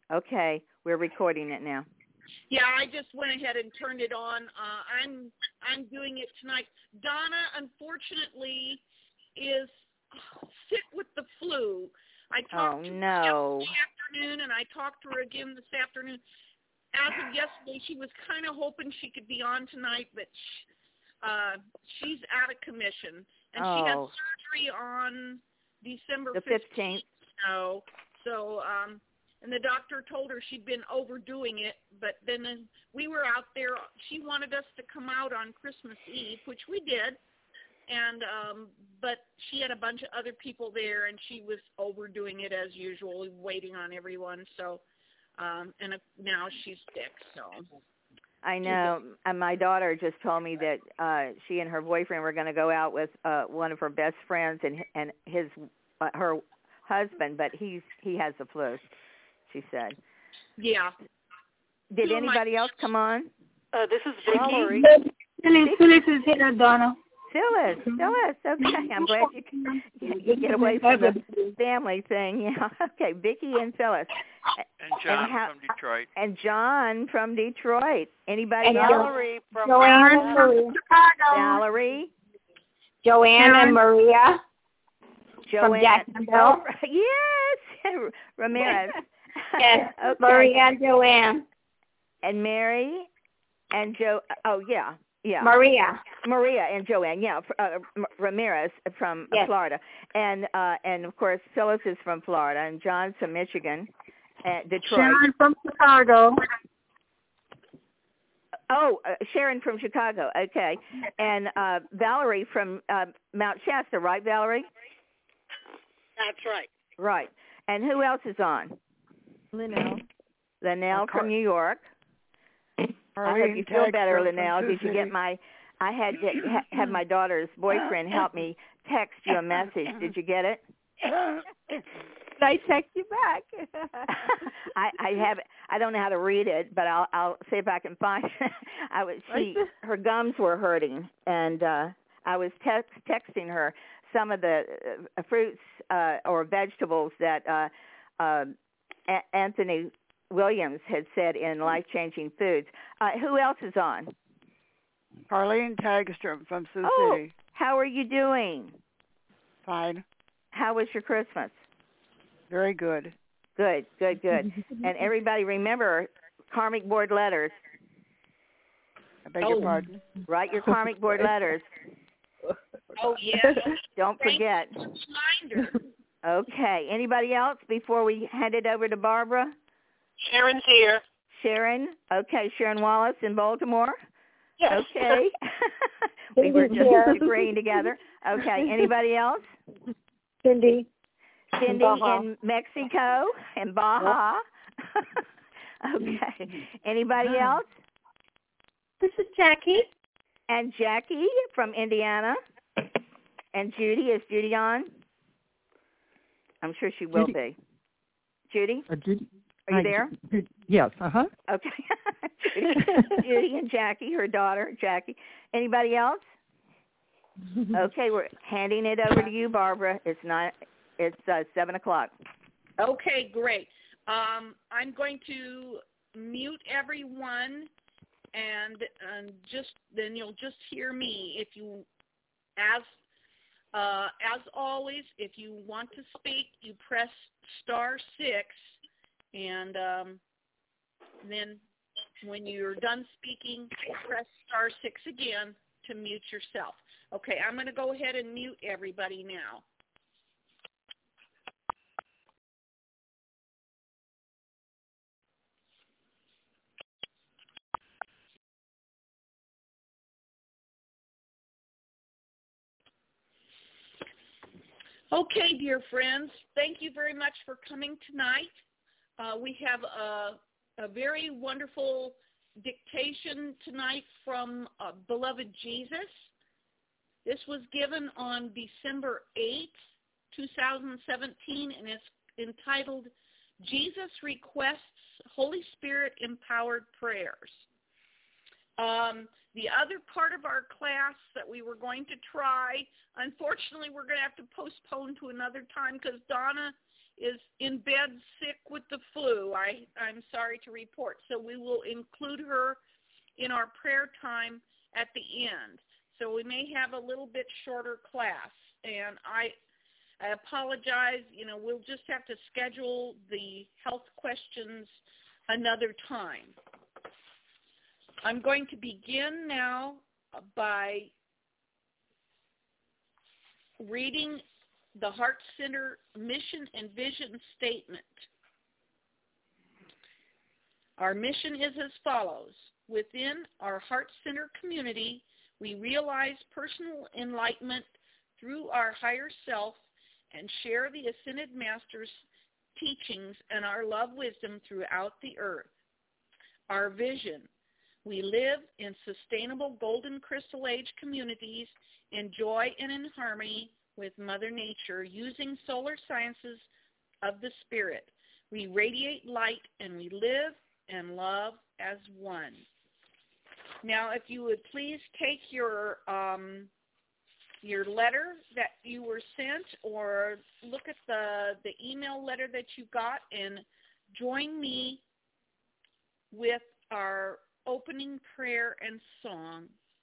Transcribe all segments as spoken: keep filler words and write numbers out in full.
Okay, we're recording it now. Yeah, I just went ahead and turned it on. Uh, I'm I'm doing it tonight. Donna, unfortunately, is sick with the flu. I talked oh, to no. her yesterday afternoon, and I talked to her again this afternoon. As of yesterday, she was kind of hoping she could be on tonight, but she, uh, she's out of commission. And oh. she had surgery on December the fifteenth. So, so um, and the doctor told her she'd been overdoing it, but then uh, we were out there. She wanted us to come out on Christmas Eve, which we did. And um, but she had a bunch of other people there, and she was overdoing it as usual, waiting on everyone. So, um, and uh, now she's sick. So I know. And my daughter just told me that uh, she and her boyfriend were going to go out with uh, one of her best friends and and his uh, her husband, but he's he has the flu. She said. Yeah. Did anybody else come on? Uh, this is Valerie. Phyllis, Phyllis is here, Donna. Phyllis, Phyllis, okay. I'm glad you can you get away from the family thing. Yeah, okay. Vicki and Phyllis. And John and how, from Detroit. And John from Detroit. Anybody and else? Valerie from Joanne and Maria. Valerie. Joanne and Maria. Joanne. From Jacksonville. Yes, Ramirez. Yes, okay. Maria and Joanne. And Mary and Joe. Oh, yeah. Yeah, Maria, Maria, and Joanne. Yeah, uh, Ramirez from yes. Florida, and uh, and of course Phyllis is from Florida, and John's from Michigan, and Detroit. Sharon from Chicago. Oh, uh, Sharon from Chicago. Okay, and uh, Valerie from uh, Mount Shasta, right, Valerie? That's right. Right. And who else is on? Linnell. Linnell Uh, Car- from New York. I hope you feel better, Linnell. Did you get my? I had to ha, have my daughter's boyfriend help me text you a message. Did you get it? Did I text you back? I, I have. I don't know how to read it, but I'll I'll see if I can find. I was she her gums were hurting, and uh, I was text, texting her some of the uh, fruits uh, or vegetables that uh, uh, a- Anthony Williams had said in Life Changing Foods. Uh, who else is on? Carlene Tagstrom from Sioux oh, City. How are you doing? Fine. How was your Christmas? Very good. Good, good, good. And everybody remember karmic board letters. I beg oh. your pardon? Write your karmic board letters. Oh, yeah. Don't forget. Reminder. Okay. Anybody else before we hand it over to Barbara? Sharon's here. Sharon. Okay, Sharon Wallace in Baltimore. Yes. Okay. We were just agreeing together. Okay. Anybody else? Cindy. Cindy in Mexico and Baja. Okay. Anybody else? This is Jackie. And Jackie from Indiana. And Judy. Is Judy on? I'm sure she will Judy. be. Judy? Uh, Judy? Are you Hi, there? Ju- Yes, uh-huh. Okay. Judy, Judy and Jackie, her daughter, Jackie. Anybody else? Okay, we're handing it over to you, Barbara. It's not. It's uh, seven o'clock. Okay, great. Um, I'm going to mute everyone, and um, just then you'll just hear me. If you, as uh, as always, if you want to speak, you press star six, and um, then when you're done speaking, press star six again to mute yourself. Okay, I'm going to go ahead and mute everybody now. Okay, dear friends, thank you very much for coming tonight. Uh, we have a, a very wonderful dictation tonight from uh, Beloved Jesus. This was given on December eighth, two thousand seventeen, and it's entitled, Jesus Requests Holy Spirit-Empowered Prayers. Um, the other part of our class that we were going to try, unfortunately, we're going to have to postpone to another time because Donna is in bed sick with the flu. I, I'm sorry to report. So we will include her in our prayer time at the end. So we may have a little bit shorter class. And I, I apologize. You know, we'll just have to schedule the health questions another time. I'm going to begin now by reading the Heart Center mission and vision statement. Our mission is as follows. Within our Heart Center community, we realize personal enlightenment through our higher self and share the Ascended Master's teachings and our love wisdom throughout the earth. Our vision. We live in sustainable golden crystal age communities in joy and in harmony with Mother Nature using solar sciences of the spirit. We radiate light and we live and love as one. Now, if you would please take your um, your letter that you were sent or look at the, the email letter that you got and join me with our opening prayer and song.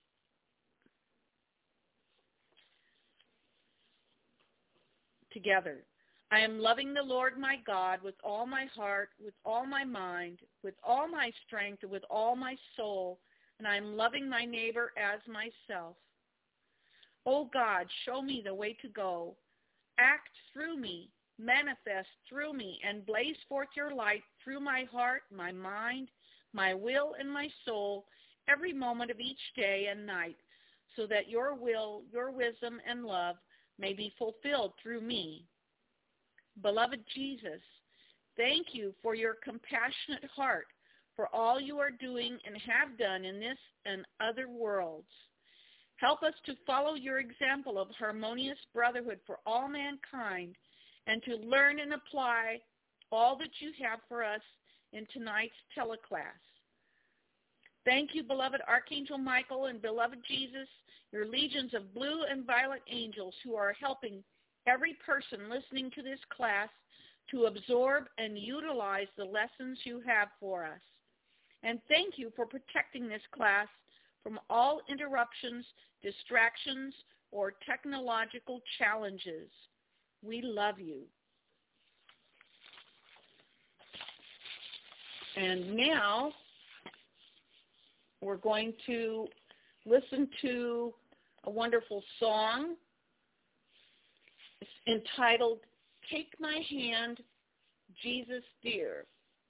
Together. I am loving the Lord my God with all my heart, with all my mind, with all my strength, and with all my soul, and I am loving my neighbor as myself. O God, show me the way to go. Act through me, manifest through me, and blaze forth your light through my heart, my mind, my will, and my soul every moment of each day and night, so that your will, your wisdom, and love may be fulfilled through me. Beloved Jesus, thank you for your compassionate heart, for all you are doing and have done in this and other worlds. Help us to follow your example of harmonious brotherhood for all mankind and to learn and apply all that you have for us in tonight's teleclass. Thank you, beloved Archangel Michael and beloved Jesus, your legions of blue and violet angels who are helping every person listening to this class to absorb and utilize the lessons you have for us. And thank you for protecting this class from all interruptions, distractions, or technological challenges. We love you. And now we're going to listen to a wonderful song. It's entitled, Take My Hand, Jesus Dear.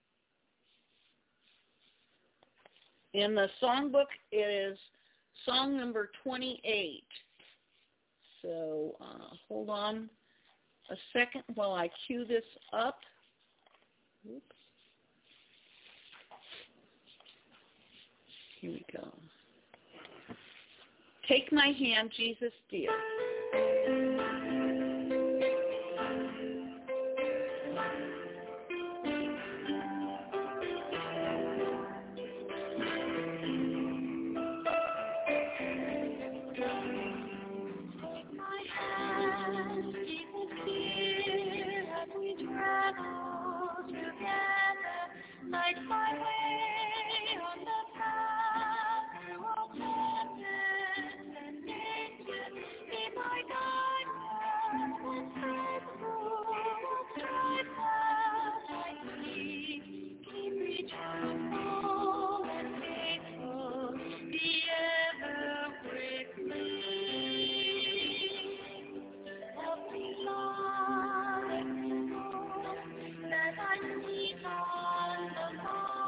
In the songbook, it is song number twenty-eight. So uh, hold on a second while I cue this up. Oops. Here we go. Take my hand, Jesus dear. Light my way on the path through all darkness and nature. Be my guidance and faithful, strive past my feet. Keep me truthful and faithful, be ever with me. Help me, Lord, that I need on the Lord.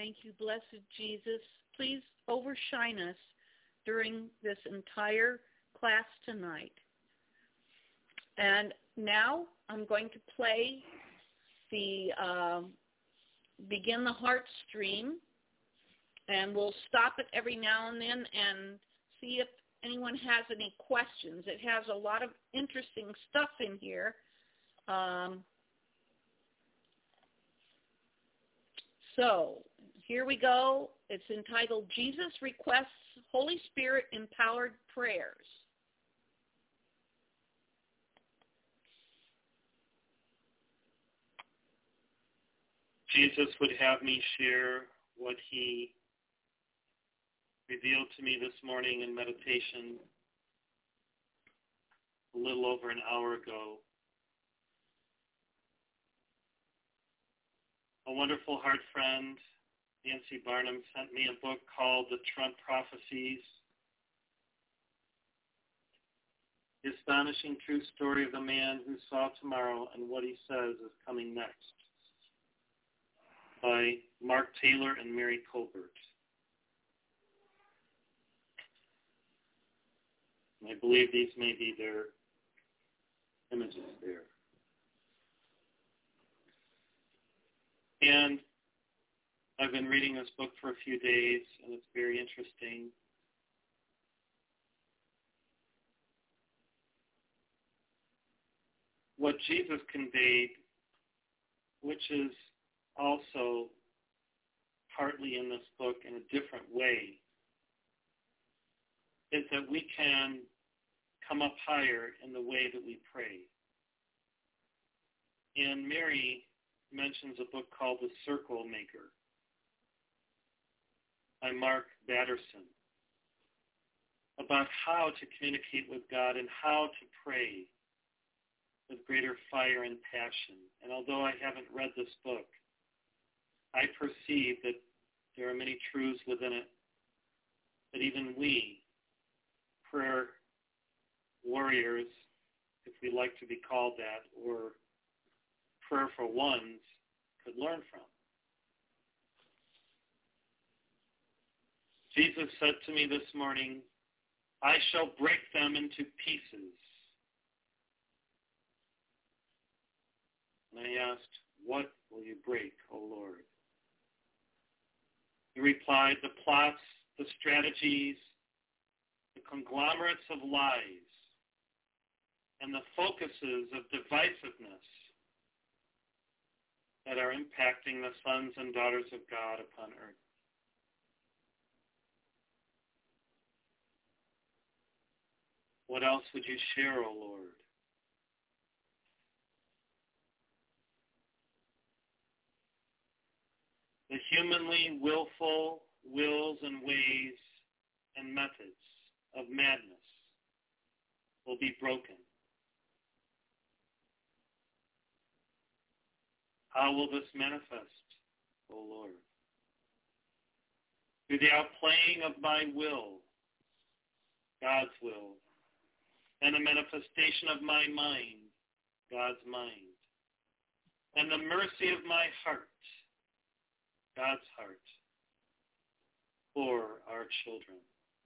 thank you, blessed Jesus. Please overshine us during this entire class tonight. And now I'm going to play the uh, Begin the Heart stream, and we'll stop it every now and then and see if anyone has any questions. It has a lot of interesting stuff in here. Um, so here we go. It's entitled Jesus Requests Holy Spirit Empowered Prayers. Jesus would have me share what he revealed to me this morning in meditation a little over an hour ago. A wonderful heart friend, Nancy Barnum, sent me a book called The Trump Prophecies, The Astonishing True Story of the Man Who Saw Tomorrow and What He Says is Coming Next, by Mark Taylor and Mary Colbert. And I believe these may be their images there. And I've been reading this book for a few days, and it's very interesting. What Jesus conveyed, which is also partly in this book in a different way, is that we can come up higher in the way that we pray. And Mary mentions a book called The Circle Maker by Mark Batterson about how to communicate with God and how to pray with greater fire and passion. And although I haven't read this book, I perceive that there are many truths within it that even we, prayer warriors, if we like to be called that, or prayerful ones, could learn from. Jesus said to me this morning, I shall break them into pieces. And I asked, what will you break, O Lord? He replied, the plots, the strategies, the conglomerates of lies, and the focuses of divisiveness that are impacting the sons and daughters of God upon earth. What else would you share, O Lord? The humanly willful wills and ways and methods of madness will be broken. How will this manifest, O Lord? Through the outplaying of my will, God's will, and the manifestation of my mind, God's mind, and the mercy of my heart, God's heart, for our children.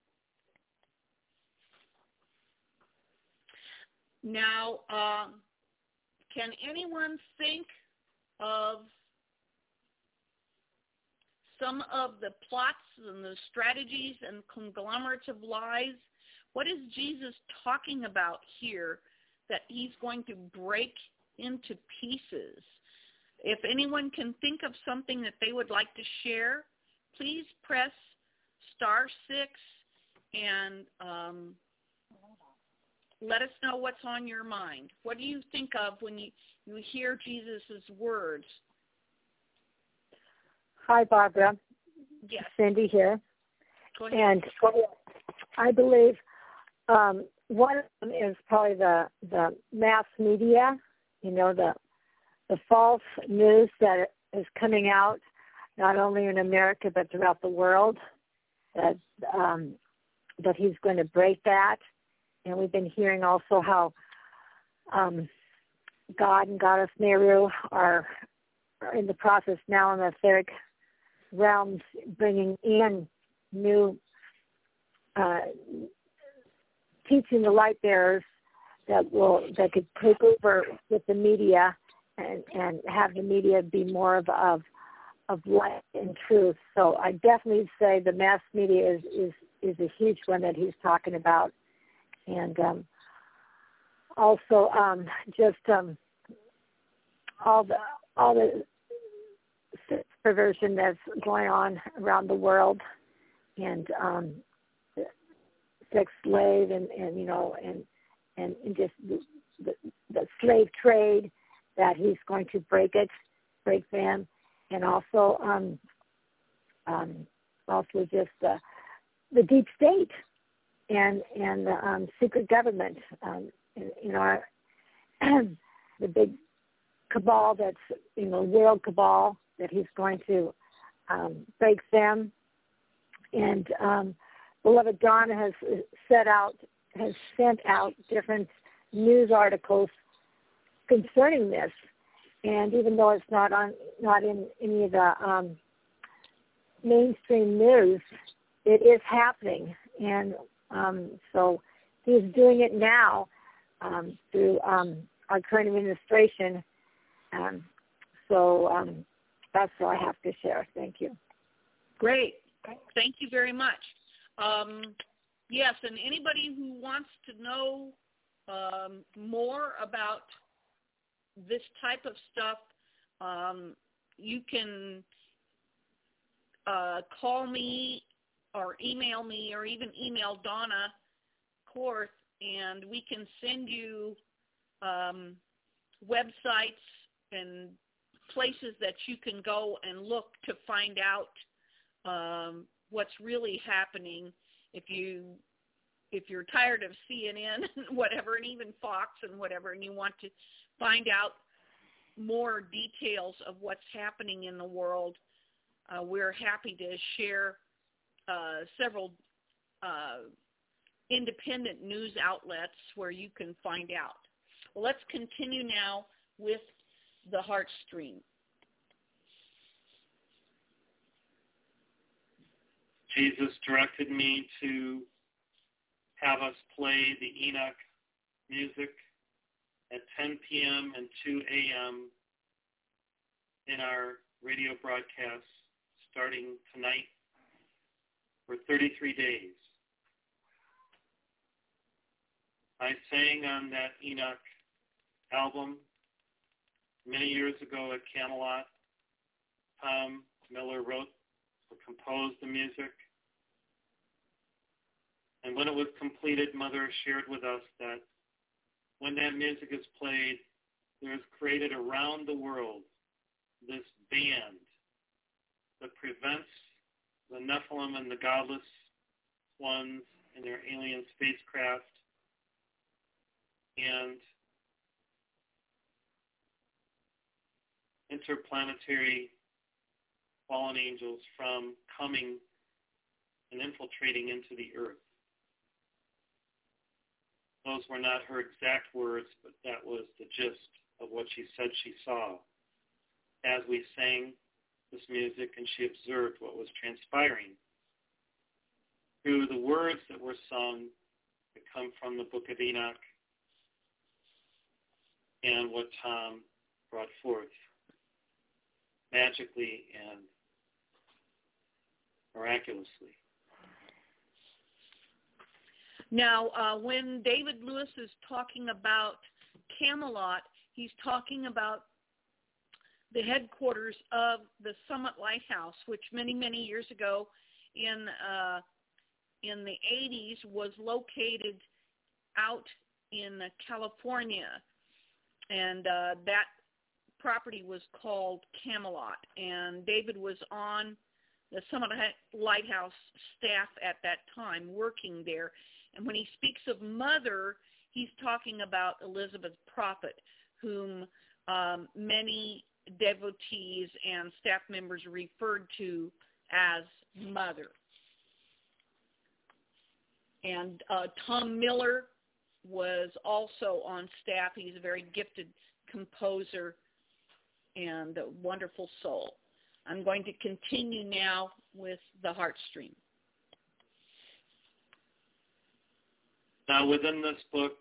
Now, uh, can anyone think of some of the plots and the strategies and conglomerates of lies? What is Jesus talking about here that he's going to break into pieces? If anyone can think of something that they would like to share, please press star six and um, let us know what's on your mind. What do you think of when you, you hear Jesus' words? Hi, Barbara. Yes. Cindy here. Go ahead. And I believe um, one of them is probably the, the mass media, you know, the the false news that is coming out, not only in America but throughout the world, that um, that he's going to break that. And we've been hearing also how um, God and Goddess Meru are, are in the process now in the etheric realms, bringing in new, uh, teaching the light bearers that will that could take over with the media and, and have the media be more of of of light and truth. So I definitely say the mass media is is, is a huge one that he's talking about, and um, also um, just um, all the all the perversion that's going on around the world, and um, sex slave and, and you know and and, and just the, the, the slave trade, that he's going to break it, break them, and also um, um, also just uh, the deep state and and the um, secret government, um, and, you know, our, the big cabal that's, you know, world cabal, that he's going to um, break them. And um, beloved Donna has set out, has sent out different news articles concerning this. And even though it's not on, not in any of the um, mainstream news, it is happening. And um, so he's doing it now um, through um, our current administration. Um, so um, that's all I have to share. Thank you. Great. Thank you very much. Um, yes, and anybody who wants to know um, more about this type of stuff, um, you can uh, call me or email me, or even email Donna Korth, and we can send you um, websites and places that you can go and look to find out um, what's really happening. If you if you're tired of C N N and whatever, and even Fox and whatever, and you want to find out more details of what's happening in the world, uh, we're happy to share uh, several uh, independent news outlets where you can find out. Well, let's continue now with the Heart Stream. Jesus directed me to have us play the Enoch music at ten p.m. and two a.m. in our radio broadcasts starting tonight for thirty-three days. I sang on that Enoch album many years ago at Camelot. Tom Miller wrote or composed the music. And when it was completed, Mother shared with us that when that music is played, there is created around the world this band that prevents the Nephilim and the godless ones in their alien spacecraft and interplanetary fallen angels from coming and infiltrating into the earth. Those were not her exact words, but that was the gist of what she said she saw as we sang this music, and she observed what was transpiring through the words that were sung that come from the Book of Enoch and what Tom brought forth magically and miraculously. Now, uh, when David Lewis is talking about Camelot, he's talking about the headquarters of the Summit Lighthouse, which many, many years ago in uh, in the eighties was located out in California, and uh, that property was called Camelot, and David was on the Summit Lighthouse staff at that time working there. And when he speaks of Mother, he's talking about Elizabeth Prophet, whom um, many devotees and staff members referred to as Mother. And uh, Tom Miller was also on staff. He's a very gifted composer and a wonderful soul. I'm going to continue now with the Heartstream. Now, within this book,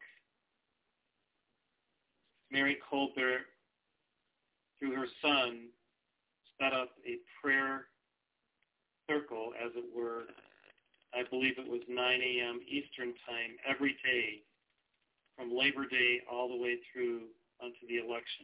Mary Colbert, through her son, set up a prayer circle, as it were. I believe it was nine a.m. Eastern Time every day, from Labor Day all the way through unto the election.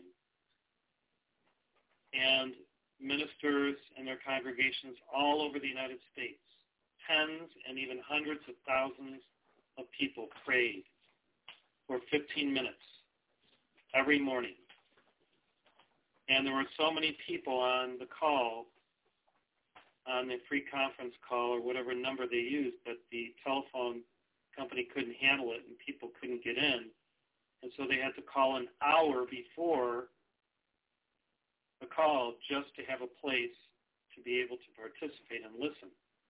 And ministers and their congregations all over the United States, tens and even hundreds of thousands of people prayed for fifteen minutes every morning. And there were so many people on the call, on the free conference call or whatever number they used, that the telephone company couldn't handle it and people couldn't get in. And so they had to call an hour before the call just to have a place to be able to participate and listen.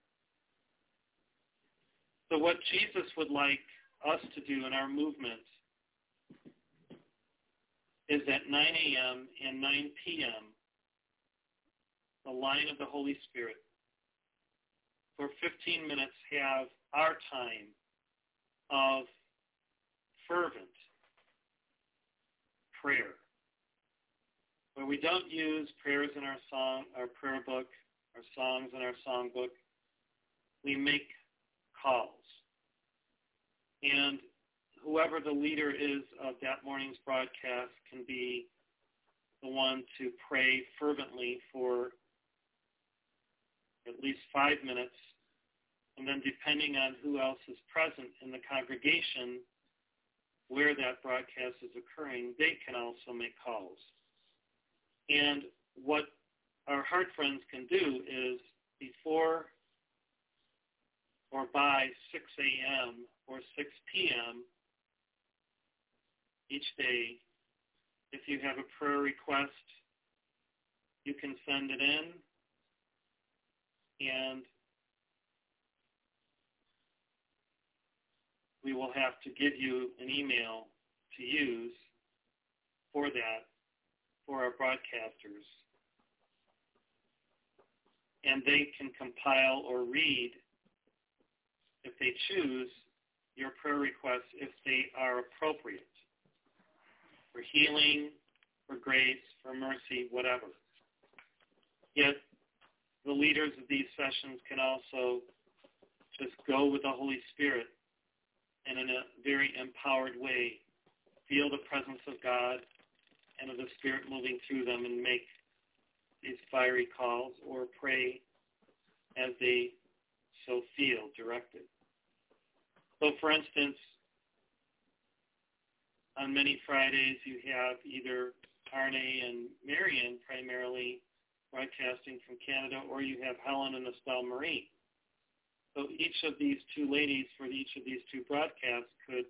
So what Jesus would like us to do in our movement is at nine a.m. and nine p.m., the line of the Holy Spirit, for fifteen minutes have our time of fervent prayer, where we don't use prayers in our song, our prayer book, our songs in our songbook. We make calls. And whoever the leader is of that morning's broadcast can be the one to pray fervently for at least five minutes. And then depending on who else is present in the congregation where that broadcast is occurring, they can also make calls. And what our heart friends can do is before or by six a.m. or six p.m. each day, if you have a prayer request, you can send it in, and we will have to give you an email to use for that, for our broadcasters. And they can compile or read, if they choose, your prayer requests if they are appropriate, for healing, for grace, for mercy, whatever. Yet the leaders of these sessions can also just go with the Holy Spirit and in a very empowered way feel the presence of God and of the Spirit moving through them and make these fiery calls or pray as they so feel directed. So, for instance, on many Fridays you have either Arne and Marion primarily broadcasting from Canada, or you have Helen and Estelle Marie. So each of these two ladies for each of these two broadcasts could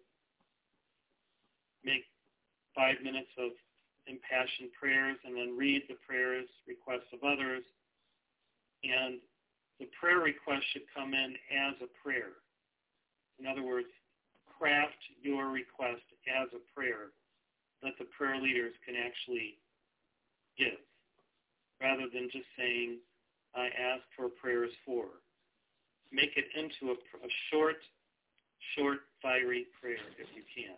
make five minutes of impassioned prayers and then read the prayers, requests of others. And the prayer request should come in as a prayer. In other words, craft your request as a prayer that the prayer leaders can actually give, rather than just saying, I ask for prayers for. Make it into a, a short, short, fiery prayer if you can.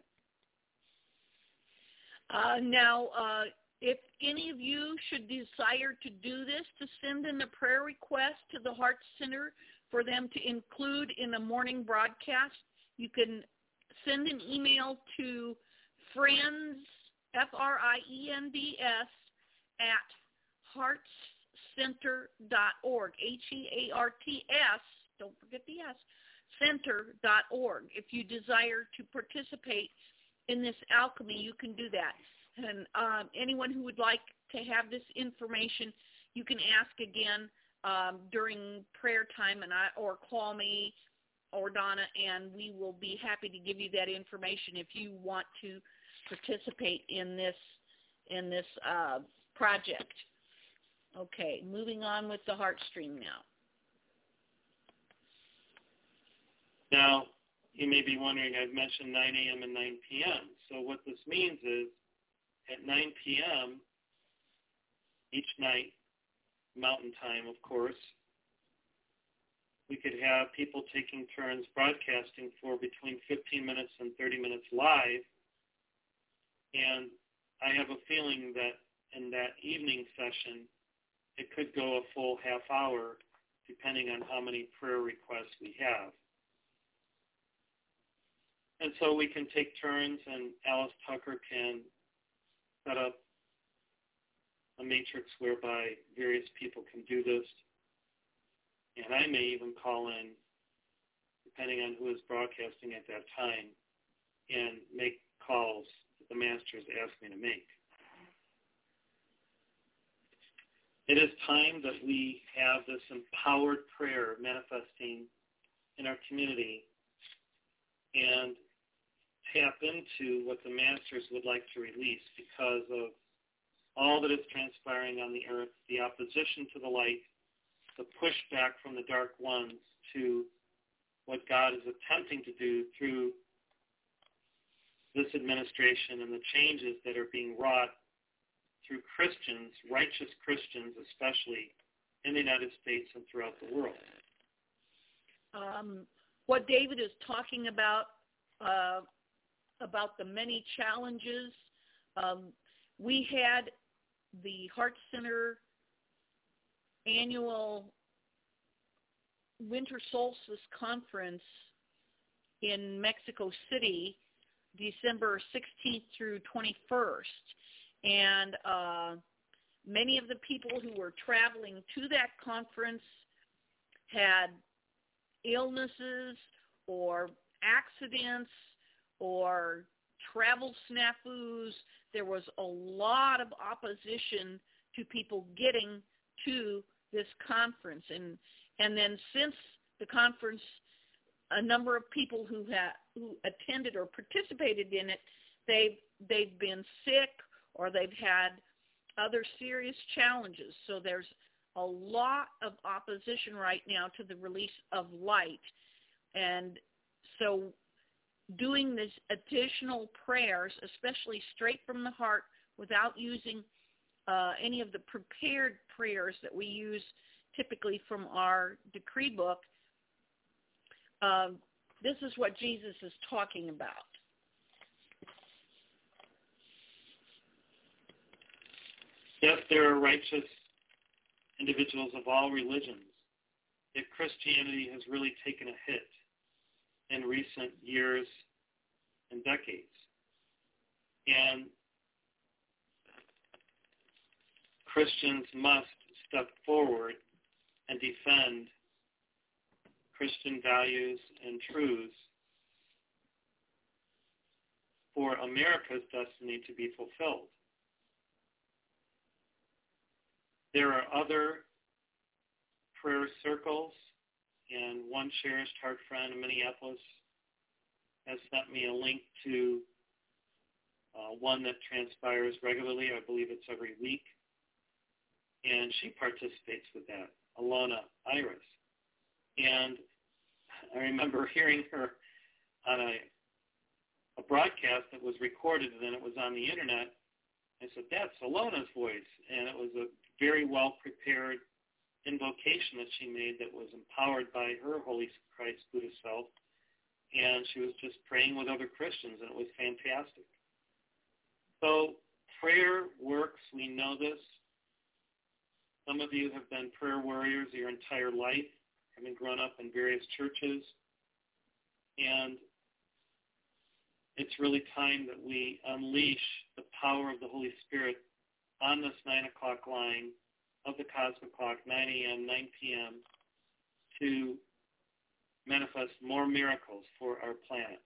Uh, now, uh, if any of you should desire to do this, to send in a prayer request to the Heart Center for them to include in a morning broadcast, you can send an email to friends, F R I E N D S, at heartscenter dot org, H E A R T S, don't forget the S, center dot org. If you desire to participate in this alchemy, you can do that. And um, anyone who would like to have this information, you can ask again um, during prayer time, and I or call me or Donna, and we will be happy to give you that information if you want to participate in this in this uh, project. Okay, moving on with the Heartstream now. Now, you may be wondering, I've mentioned nine a.m. and nine p.m. So what this means is at nine p.m. each night, Mountain Time, of course. We could have people taking turns broadcasting for between fifteen minutes and thirty minutes live. And I have a feeling that in that evening session, it could go a full half hour, depending on how many prayer requests we have. And so we can take turns, and Alice Tucker can set up a matrix whereby various people can do this. And I may even call in, depending on who is broadcasting at that time, and make calls that the masters ask me to make. It is time that we have this empowered prayer manifesting in our community and tap into what the masters would like to release because of all that is transpiring on the earth, the opposition to the light, the pushback from the dark ones to what God is attempting to do through this administration and the changes that are being wrought through Christians, righteous Christians especially, in the United States and throughout the world. Um, what David is talking about, uh, about the many challenges, um, we had the Heart Center annual Winter Solstice Conference in Mexico City, December sixteenth through twenty-first. And uh, many of the people who were traveling to that conference had illnesses or accidents or travel snafus. There was a lot of opposition to people getting to this conference. And and then since the conference, a number of people who ha- who attended or participated in it, they've, they've been sick or they've had other serious challenges. So there's a lot of opposition right now to the release of light. And so doing these additional prayers, especially straight from the heart, without using uh, any of the prepared prayers that we use typically from our decree book, uh, this is what Jesus is talking about. Yes, there are righteous individuals of all religions. Yet Christianity has really taken a hit in recent years and decades. And Christians must step forward and defend Christian values and truths for America's destiny to be fulfilled. There are other prayer circles, and one cherished heart friend in Minneapolis has sent me a link to uh, one that transpires regularly. I believe it's every week. And she participates with that, Alona Iris. And I remember hearing her on a, a broadcast that was recorded, and then it was on the internet. I said, that's Alona's voice. And it was a very well-prepared invocation that she made that was empowered by her Holy Christ Buddha self. And she was just praying with other Christians, and it was fantastic. So prayer works. We know this. Some of you have been prayer warriors your entire life, having grown up in various churches. And it's really time that we unleash the power of the Holy Spirit on this nine o'clock line of the Cosmic Clock, nine a.m., nine p.m., to manifest more miracles for our planet.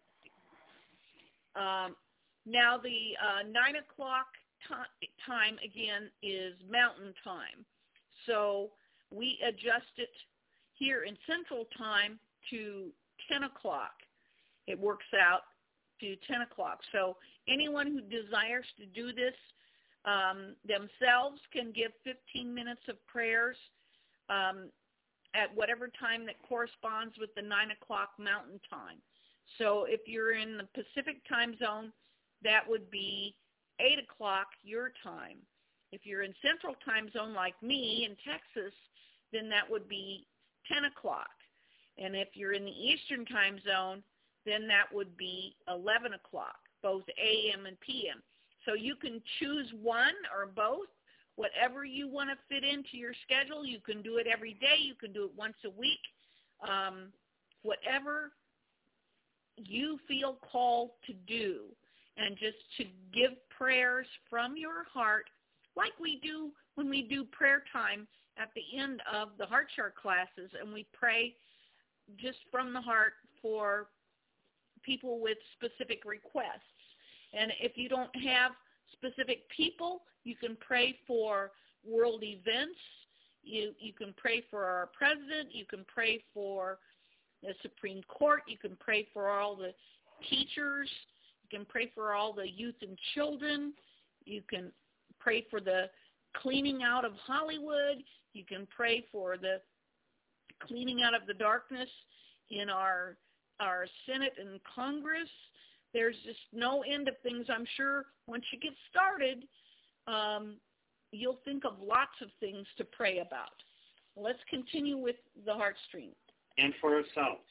Um, now the uh, nine o'clock t- time, again, is Mountain Time. So we adjust it here in Central Time to ten o'clock. It works out to ten o'clock. So anyone who desires to do this um, themselves can give fifteen minutes of prayers um, at whatever time that corresponds with the nine o'clock Mountain Time. So if you're in the Pacific time zone, that would be eight o'clock your time. If you're in Central Time Zone like me in Texas, then that would be ten o'clock. And if you're in the Eastern Time Zone, then that would be eleven o'clock, both A M and P M. So you can choose one or both, whatever you want to fit into your schedule. You can do it every day. You can do it once a week. Um, whatever you feel called to do, and just to give prayers from your heart like we do when we do prayer time at the end of the Heart Chart classes, and we pray just from the heart for people with specific requests. And if you don't have specific people, you can pray for world events. You you can pray for our president. You can pray for the Supreme Court. You can pray for all the teachers. You can pray for all the youth and children. You can pray for the cleaning out of Hollywood. You can pray for the cleaning out of the darkness in our our Senate and Congress. There's just no end of things. I'm sure once you get started, um, you'll think of lots of things to pray about. Let's continue with the heart stream. And for ourselves.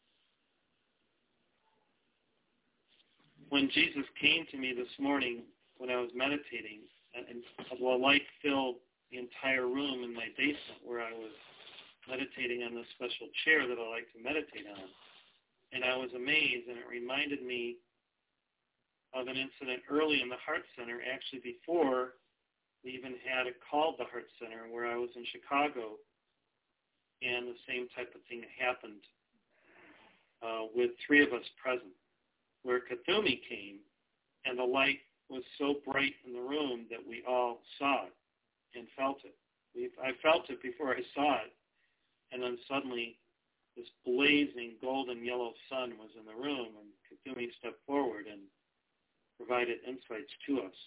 When Jesus came to me this morning when I was meditating, and a light filled the entire room in my basement where I was meditating on this special chair that I like to meditate on. And I was amazed, and it reminded me of an incident early in the Heart Center, actually before we even had it called the Heart Center, where I was in Chicago, and the same type of thing happened uh, with three of us present, where Kathumi came, and the light was so bright in the room that we all saw it and felt it. We, I felt it before I saw it, and then suddenly this blazing golden yellow sun was in the room, and Kathumi stepped forward and provided insights to us.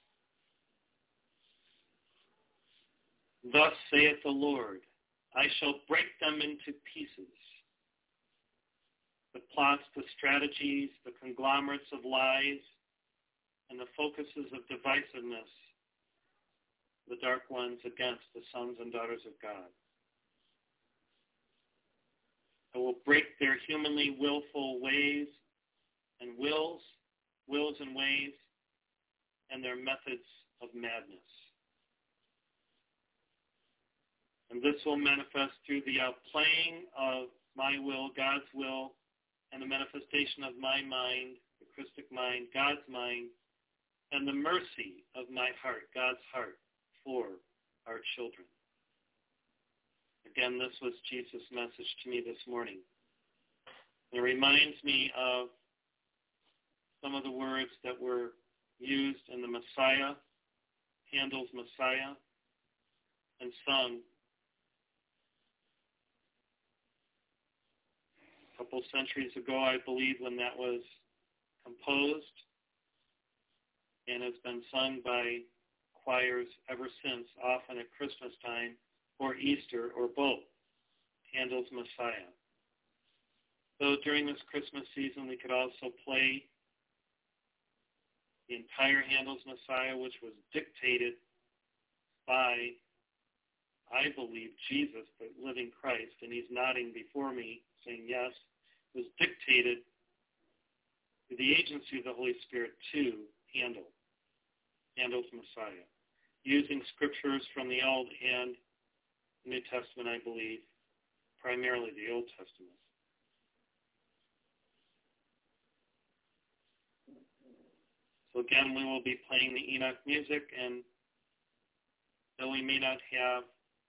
Thus saith the Lord, I shall break them into pieces. The plots, the strategies, the conglomerates of lies, and the focuses of divisiveness, the dark ones against the sons and daughters of God. I will break their humanly willful ways and wills, wills and ways, and their methods of madness. And this will manifest through the outplaying of my will, God's will, and the manifestation of my mind, the Christic mind, God's mind, and the mercy of my heart, God's heart, for our children. Again, this was Jesus' message to me this morning. It reminds me of some of the words that were used in the Messiah, Handel's Messiah, and sung a couple centuries ago, I believe, when that was composed, and has been sung by choirs ever since, often at Christmas time or Easter or both, Handel's Messiah. So during this Christmas season, we could also play the entire Handel's Messiah, which was dictated by, I believe, Jesus, the living Christ, and he's nodding before me, saying yes, was dictated through the agency of the Holy Spirit to Handel, Handel's Messiah, using scriptures from the Old and New Testament, I believe, primarily the Old Testament. So again, we will be playing the Enoch music, and though we may not have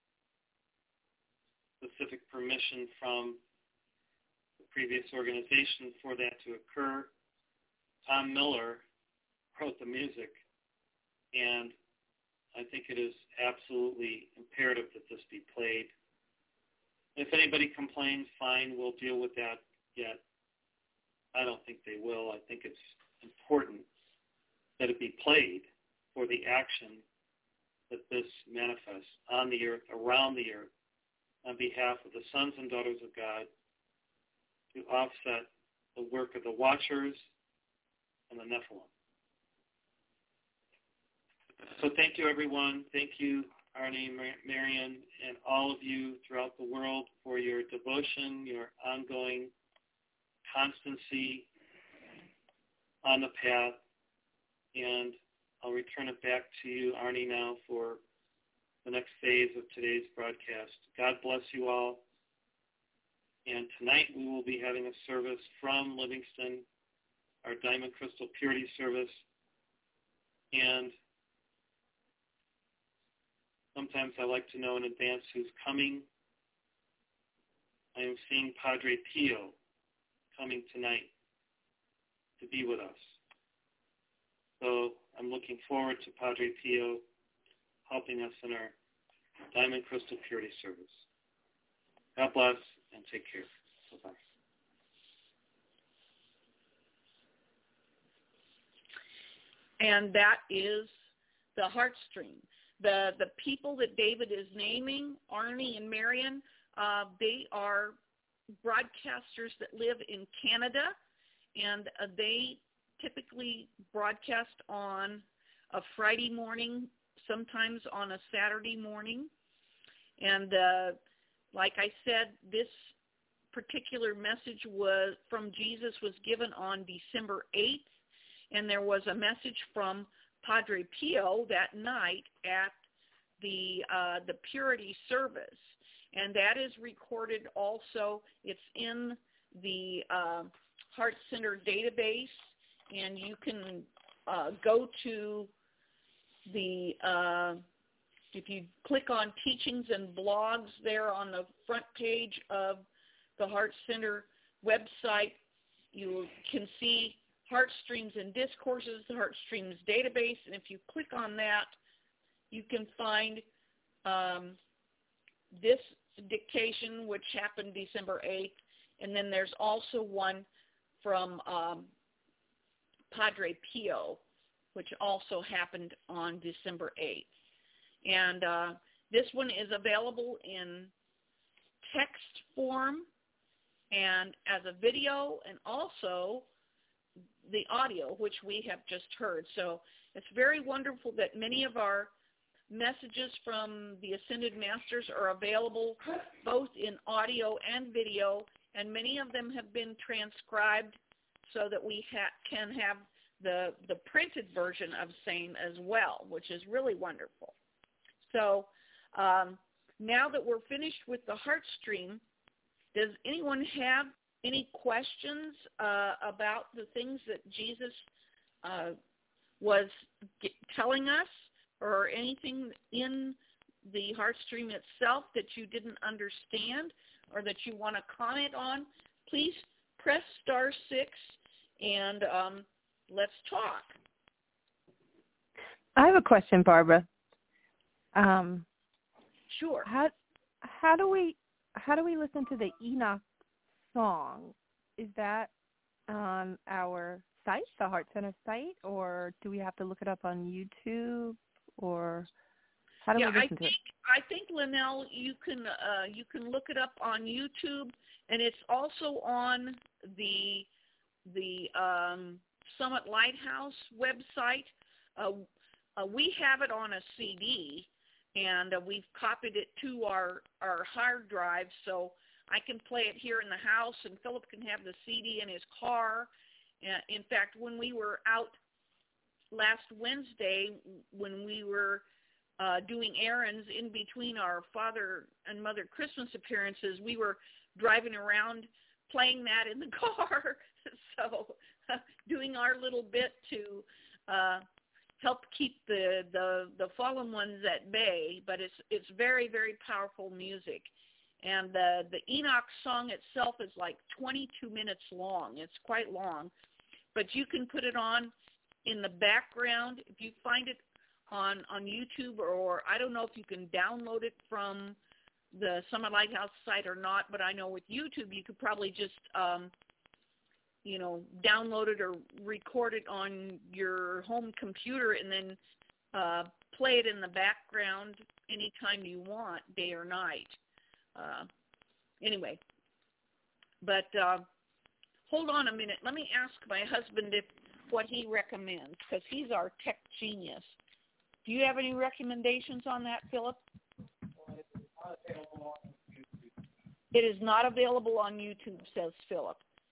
specific permission from the previous organization for that to occur, Tom Miller wrote the music, and I think it is absolutely imperative that this be played. If anybody complains, fine, we'll deal with that yet. I don't think they will. I think it's important that it be played for the action that this manifests on the earth, around the earth, on behalf of the sons and daughters of God, to offset the work of the Watchers and the Nephilim. so thank you, everyone. Thank you, Arnie, Mar- Marion, and all of you throughout the world for your devotion, your ongoing constancy on the path. And I'll return it back to you, Arnie, now for the next phase of today's broadcast. God bless you all. And tonight we will be having a service from Livingston, our Diamond Crystal Purity service. And sometimes I like to know in advance who's coming. I am seeing Padre Pio coming tonight to be with us. So I'm looking forward to Padre Pio helping us in our Diamond Crystal Purity service. God bless and take care. Bye-bye. And that is the Heartstream. The the people that David is naming, Arnie and Marion, uh, they are broadcasters that live in Canada, and uh, they typically broadcast on a Friday morning, sometimes on a Saturday morning. And uh, like I said, this particular message was from Jesus was given on December eighth, and there was a message from Padre Pio that night at the uh, the Purity service, and that is recorded also. It's in the uh, Heart Center database, and you can uh, go to the, uh, if you click on Teachings and Blogs there on the front page of the Heart Center website, you can see Heartstreams and Discourses, the Heartstreams database, and if you click on that, you can find um, this dictation, which happened December eighth, and then there's also one from um, Padre Pio, which also happened on December eighth. And uh, this one is available in text form and as a video, and also the audio, which we have just heard. So it's very wonderful that many of our messages from the Ascended Masters are available both in audio and video, and many of them have been transcribed so that we ha- can have the, the printed version of same as well, which is really wonderful. So um, now that we're finished with the Heartstream, does anyone have any questions uh, about the things that Jesus uh, was g- telling us, or anything in the Heartstream itself that you didn't understand or that you want to comment on? Please press star six and um, let's talk. I have a question, Barbara. Um, sure. How how do we how do we listen to the Enoch song? Is that on our site, the Heart Center site, or do we have to look it up on YouTube, or how do yeah, we listen I to think, it? I think, Linnell, you can uh, you can look it up on YouTube, and it's also on the the um, Summit Lighthouse website. Uh, uh, we have it on a C D, and uh, we've copied it to our, our hard drive, so I can play it here in the house, and Philip can have the C D in his car. Uh, in fact, when we were out last Wednesday, when we were uh, doing errands in between our Father and Mother Christmas appearances, we were driving around playing that in the car, so uh, doing our little bit to uh, help keep the, the, the fallen ones at bay, but it's it's very, very powerful music. And the, the Enoch song itself is like twenty-two minutes long. It's quite long. But you can put it on in the background. If you find it on, on YouTube, or I don't know if you can download it from the Summit Lighthouse site or not, but I know with YouTube you could probably just, um, you know, download it or record it on your home computer and then uh, play it in the background anytime you want, day or night. Uh, anyway, but uh, hold on a minute. Let me ask my husband if what he recommends, because he's our tech genius. Do you have any recommendations on that, Philip? It is not available on YouTube, says Philip.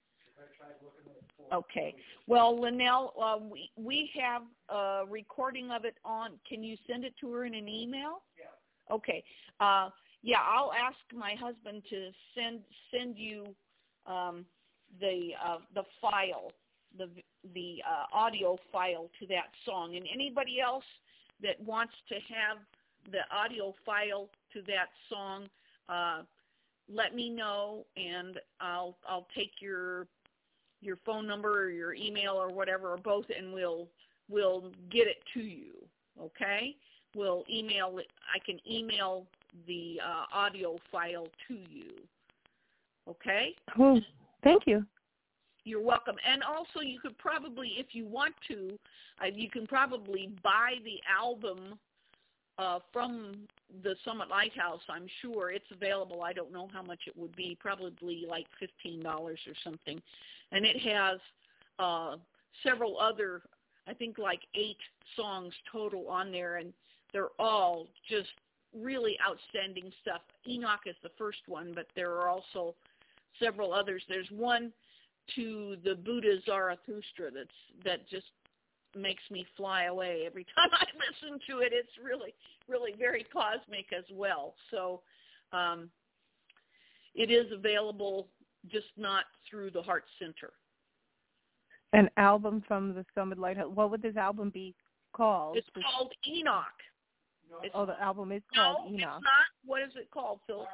Okay. Well, Linnell, uh, we we have a recording of it on. Can you send it to her in an email? Yeah. Okay. Uh, yeah, I'll ask my husband to send send you um, the uh, the file, the the uh, audio file to that song. And anybody else that wants to have the audio file to that song, uh, let me know, and I'll I'll take your your phone number or your email or whatever, or both, and we'll we'll get it to you. Okay? We'll email it. I can email the uh, audio file to you. Okay? Cool. Thank you. You're welcome. And also, you could probably, if you want to, uh, you can probably buy the album uh, from the Summit Lighthouse. I'm sure it's available. I don't know how much it would be, probably like fifteen dollars or something. And it has uh, several other, I think like eight songs total on there, and they're all just really outstanding stuff. Enoch is the first one, but there are also several others. There's one to the Buddha Zarathustra that's that just makes me fly away every time I listen to it. It's really, really very cosmic as well. So um, it is available, just not through the Heart Center. An album from the Summit Lighthouse. What would this album be called? It's called Enoch. It's, oh, the album is called no, Enoch. It's not. What is it called, Phil?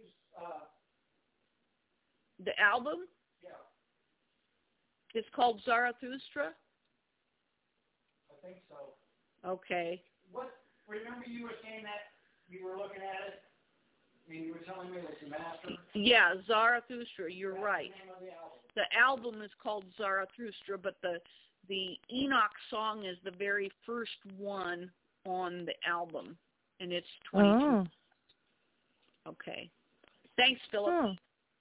The album? Yeah. It's called Zarathustra? I think so. Okay. What? Remember you were saying that you were looking at it, and you were telling me it was the master? Yeah, Zarathustra. You're That's right. the name of the album. The album is called Zarathustra, but the the Enoch song is the very first one on the album, and it's twenty-two. Oh. Okay. Thanks, Philip. Oh.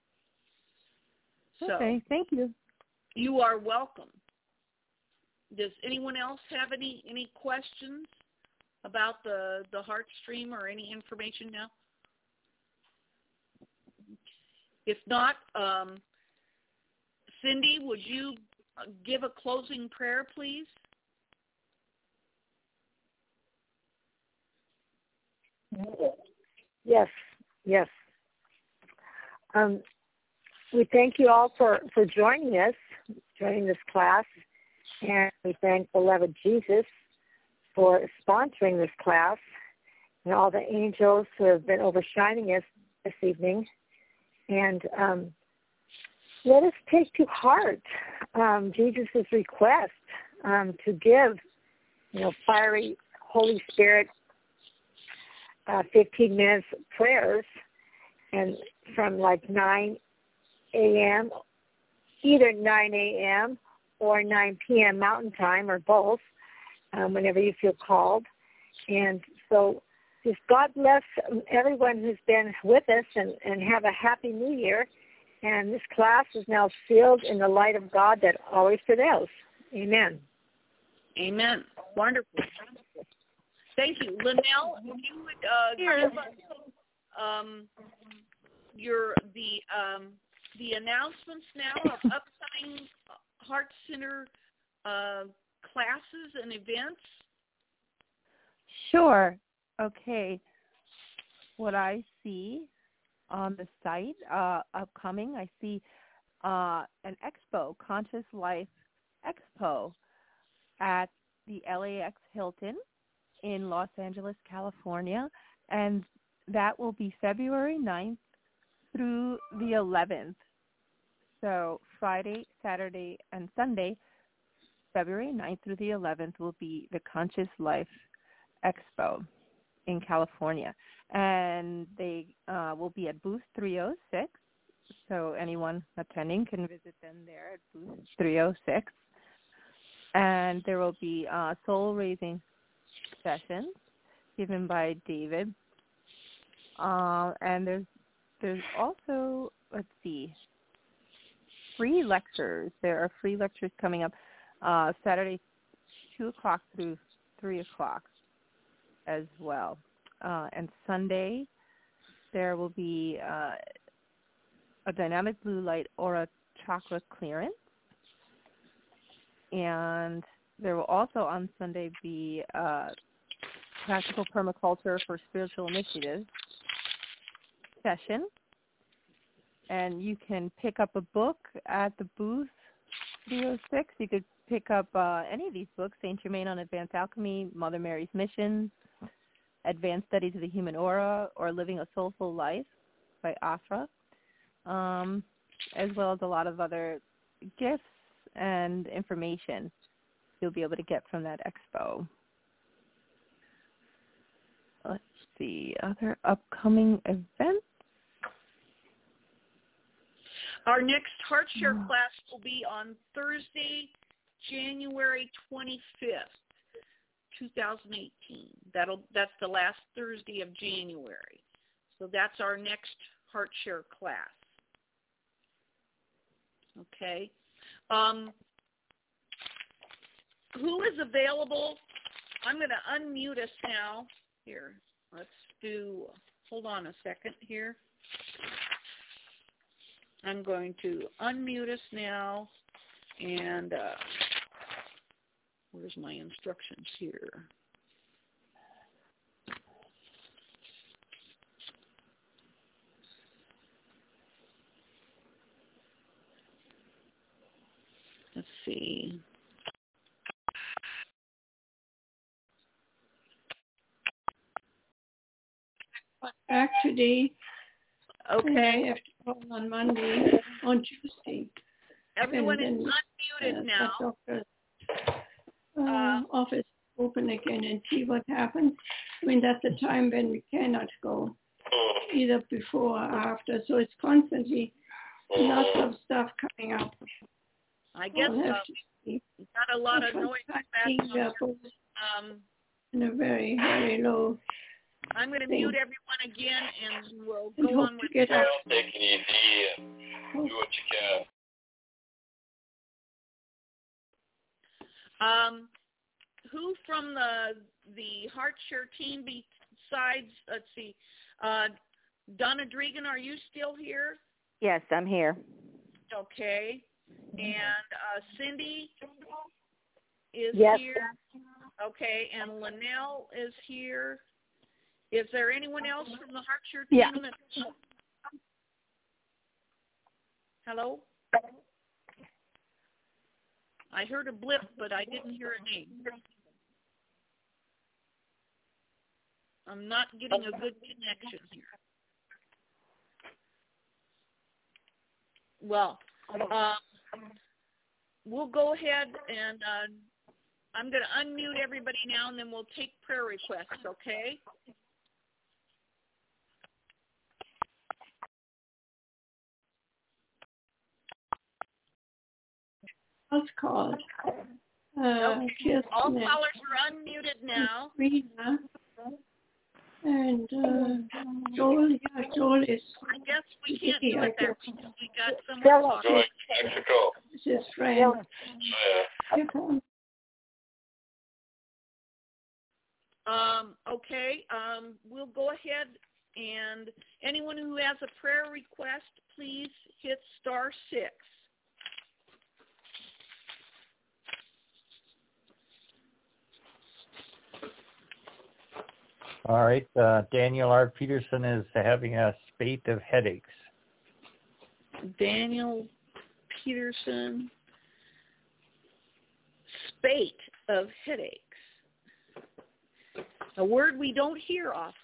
So, okay, thank you. You are welcome. Does anyone else have any, any questions about the, the Heart Stream or any information now? If not, um, Cindy, would you give a closing prayer, please? Yes, yes. Um, we thank you all for, for joining us, joining this class, and we thank beloved Jesus for sponsoring this class and all the angels who have been overshining us this evening. And um, let us take to heart um, Jesus' request um, to give, you know, fiery Holy Spirit uh, fifteen minutes prayers, and from like nine a.m., either nine a.m. or nine p.m. Mountain Time, or both, um, whenever you feel called. And so just God bless everyone who's been with us, and, and have a happy new year. And this class is now sealed in the light of God that always prevails. Amen. Amen. Wonderful. Thank you. Linnell, if you would uh, give us um, your, the, um, the announcements now of upcoming Heart Center uh, classes and events. Sure. Okay. What I see on the site uh, upcoming, I see uh, an expo, Conscious Life Expo, at the L A X Hilton in Los Angeles, California, and that will be February ninth through the eleventh. So Friday, Saturday, and Sunday, February ninth through the eleventh, will be the Conscious Life Expo in California. And they uh, will be at booth three oh six, so anyone attending can visit them there at booth three oh six. And there will be uh, soul-raising sessions given by David. Uh, and there's there's also, let's see, free lectures. There are free lectures coming up uh, Saturday, two o'clock through three o'clock. as well. Uh, and Sunday, there will be uh, a dynamic blue light aura chakra clearance. And there will also on Sunday be uh, practical permaculture for spiritual initiatives session. And you can pick up a book at the booth three oh six. You could pick up uh, any of these books, Saint Germain on Advanced Alchemy, Mother Mary's Missions, Advanced Studies of the Human Aura, or Living a Soulful Life by Afra, um, as well as a lot of other gifts and information you'll be able to get from that expo. Let's see, other upcoming events. Our next Heart Share mm. class will be on Thursday, January twenty-fifth, twenty eighteen. That'll that's the last Thursday of January. So that's our next Heart Share class. Okay. Um, who is available? I'm going to unmute us now. Here, let's do, hold on a second here. I'm going to unmute us now, and uh, where's my instructions here? Let's see. Back today. Okay. I have to call on Monday, on Tuesday. Everyone and is then, unmuted uh, now. Doctor's uh, Uh, office open again and see what happens. I mean, that's the time when we cannot go, either before or after. So it's constantly lots of stuff coming up. I guess We'll have uh, to see. got a lot of But noise. I think we are both Um, in a very, very low. I'm going to thing. mute everyone again, and we'll And go hope on to with get prayer. out. Take it easy and do what you can. Um, who from the the Heart Share team besides, let's see, uh, Donna Dregan, are you still here? Yes, I'm here. Okay. And uh, Cindy is Yes. here. Okay. And Linnell is here. Is there anyone else from the Heart Share team? Yeah. That... Hello? I heard a blip, but I didn't hear a name. I'm not getting a good connection here. Well, uh, we'll go ahead and uh, I'm going to unmute everybody now, and then we'll take prayer requests, okay? House called. Uh, okay. All Kirsten callers are unmuted now. Rita and uh, Joel. Yeah, Joel is. I guess we can't do it there because we got someone Philip. talking. Joy, Mexico. This is friend. Yeah. Um, okay, um, we'll go ahead, and anyone who has a prayer request, please hit star six. All right. Uh, Daniel R. Peterson is having a spate of headaches. Daniel Peterson, spate of headaches. A word we don't hear often.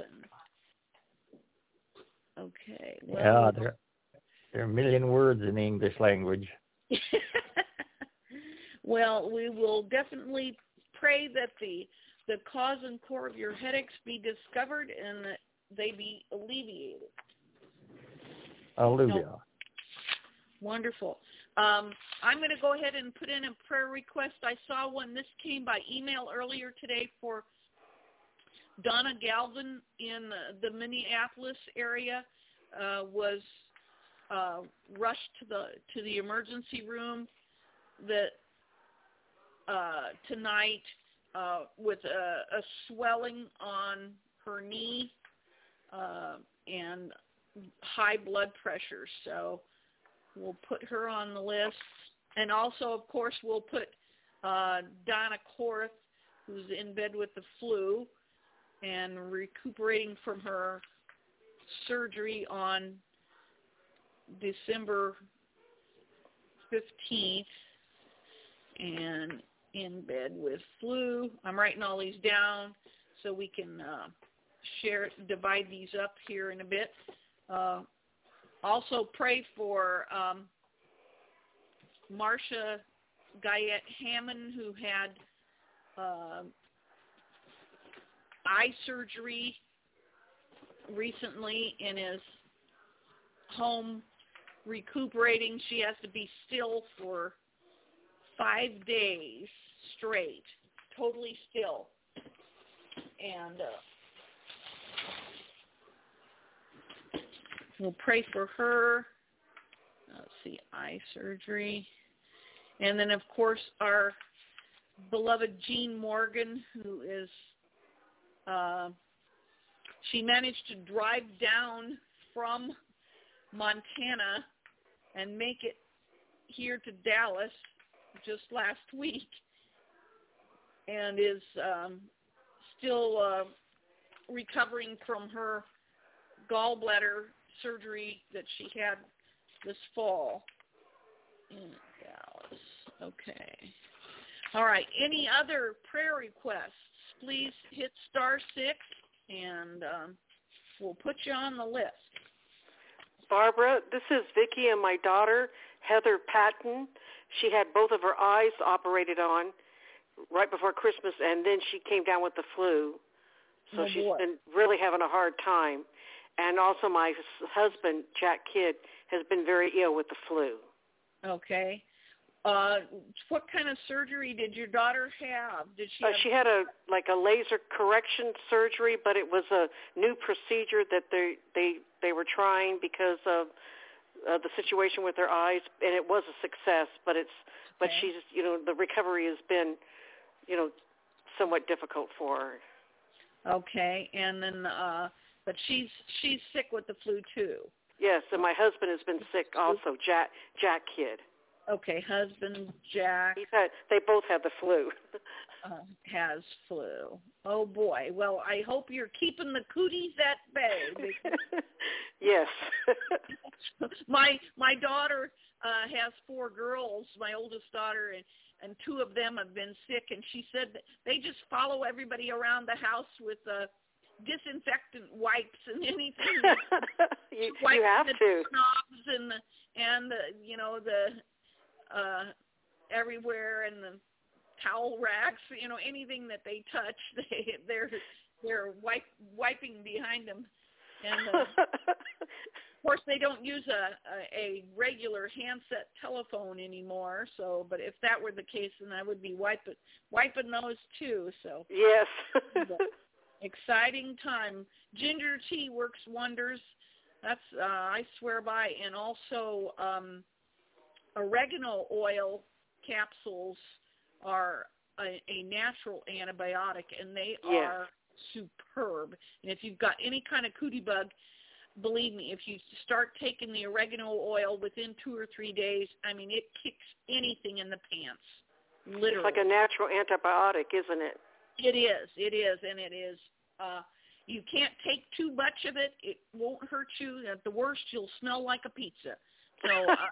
Okay. Well, Yeah, there, there are a million words in the English language. Well, we will definitely pray that the the cause and core of your headaches be discovered and that they be alleviated. Hallelujah. No. Wonderful. Um, I'm going to go ahead and put in a prayer request. I saw one. This came by email earlier today for Donna Galvin in the, the Minneapolis area. Uh, was uh, rushed to the to the emergency room that uh, tonight. uh, with a, a swelling on her knee uh, and high blood pressure. So we'll put her on the list. And also, of course, we'll put uh, Donna Korth, who's in bed with the flu and recuperating from her surgery on December fifteenth, and in bed with flu. I'm writing all these down so we can uh, share, divide these up here in a bit. Uh, also pray for um, Marcia Guyette Hammond, who had uh, eye surgery recently and is home recuperating. She has to be still for five days straight, totally still. And uh, we'll pray for her. Let's see, eye surgery. And then, of course, our beloved Jean Morgan, who is, uh, she managed to drive down from Montana and make it here to Dallas just last week, and is um, still uh, recovering from her gallbladder surgery that she had this fall in Dallas. Okay. All right. Any other prayer requests? Please hit star six, and um, we'll put you on the list. Barbara, this is Vicki and my daughter, Heather Patton. She had both of her eyes operated on right before Christmas, and then she came down with the flu. So Oh, she's boy. been really having a hard time. And also my husband, Jack Kidd, has been very ill with the flu. Okay. Uh, what kind of surgery did your daughter have? Did she? Uh, have... she had a like a laser correction surgery, but it was a new procedure that they they they were trying because of uh, the situation with her eyes, and it was a success. But it's but Okay. she's you know the recovery has been you know somewhat difficult for her. Okay, and then uh, but she's she's sick with the flu too. Yes, and my husband has been sick also, Jack Jack Kidd. Okay, husband Jack He's had they both had the flu. uh, has flu. Oh boy. Well, I hope you're keeping the cooties at bay. Yes. my my daughter uh, has four girls. My oldest daughter, and and two of them have been sick. And she said that they just follow everybody around the house with uh, disinfectant wipes and anything. you, wipes you have the to. knobs and the and the you know the. Uh, everywhere, and the towel racks, you know, anything that they touch, they they're they're wipe, wiping behind them, and uh, of course they don't use a, a a regular handset telephone anymore. So, but if that were the case, then I would be wiping wiping those too. So yes, exciting time. Ginger tea works wonders. That's uh, I swear by, and also. Um, Oregano oil capsules are a, a natural antibiotic, and they Yes. are superb. And if you've got any kind of cootie bug, believe me, if you start taking the oregano oil within two or three days, I mean, it kicks anything in the pants, literally. It's like a natural antibiotic, isn't it? It is. It is, and it is. Uh, you can't take too much of it. It won't hurt you. At the worst, you'll smell like a pizza. So,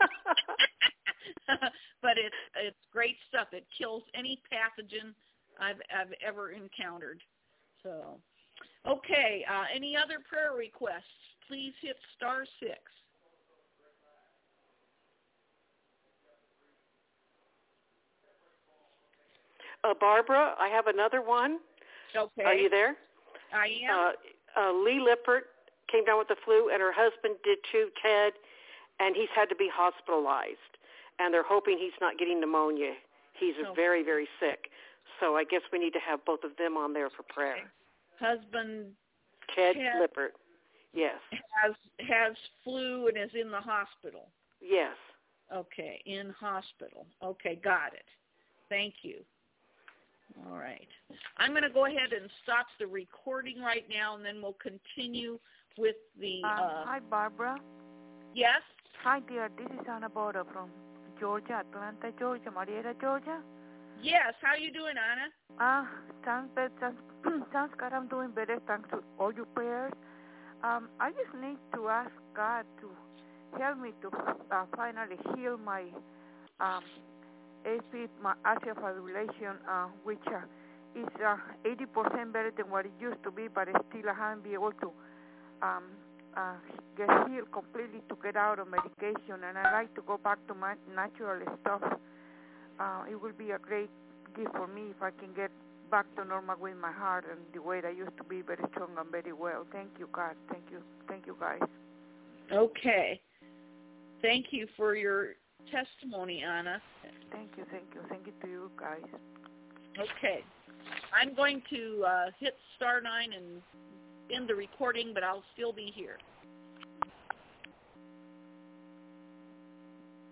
uh, but it's it's great stuff. It kills any pathogen I've I've ever encountered. So, okay. Uh, any other prayer requests? Please hit star six. Uh, Barbara, I have another one. Okay. Are you there? I am. Uh, uh, Lee Lippert came down with the flu, and her husband did too, Ted, and he's had to be hospitalized. And they're hoping he's not getting pneumonia. He's Oh. very, very sick. So I guess we need to have both of them on there for prayer. Husband Ted, Ted. Lippert. Yes. has has flu and is in the hospital. Yes. Okay, in hospital. Okay, got it. Thank you. All right. I'm going to go ahead and stop the recording right now, and then we'll continue with the... Um, uh, hi, Barbara. Yes? Hi, dear. This is Anna Boda from Georgia, Atlanta, Georgia, Marietta, Georgia. Yes. How you doing, Anna? Ah, uh, thanks, thanks, thanks God, I'm doing better. Thanks to all your prayers. Um, I just need to ask God to help me to uh, finally heal my um, A Fib, my atrial fibrillation, uh, which uh, is uh, eighty percent better than what it used to be, but still I haven't been able to um, uh, get healed completely to get out of medication, and I like to go back to my natural stuff. Uh, it will be a great gift for me if I can get back to normal with my heart and the way I used to be, very strong and very well. Thank you, God. Thank you. Thank you, guys. Okay. Thank you for your testimony, Anna. Thank you, thank you. Thank you to you, guys. Okay. I'm going to uh, hit star nine and end the recording, but I'll still be here.